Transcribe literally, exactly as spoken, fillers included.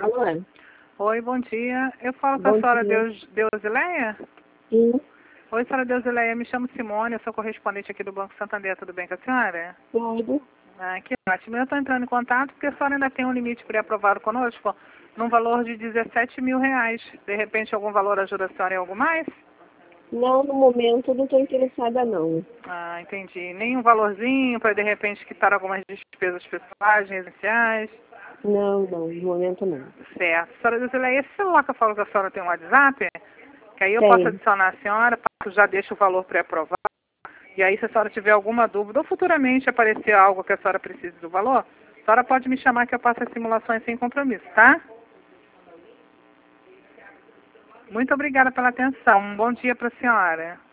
Alô? Oi, bom dia. Eu falo com Bom a senhora dia. Deus, Deusileia? Sim, Oi, senhora Deusileia, me chamo Simone, eu sou correspondente aqui do Banco Santander, tudo bem com a senhora? tudo. Ah, que ótimo. Eu estou entrando em contato porque a senhora ainda tem um limite pré-aprovado conosco num valor de dezessete mil reais. De repente, algum valor ajuda a senhora em algo mais? Não, no momento não estou interessada não. Ah, entendi. Nem um valorzinho para, de repente, quitar algumas despesas pessoais, residenciais? Não, não, no momento não. Certo. Senhora Deusileia, esse celular que eu falo que a senhora tem um WhatsApp? Que aí eu posso Tem. adicionar a senhora, passo- já deixo o valor pré-aprovado. E aí, se a senhora tiver alguma dúvida ou futuramente aparecer algo que a senhora precise do valor, a senhora pode me chamar que eu passo as simulações sem compromisso, tá? Muito obrigada pela atenção. Um bom dia para a senhora.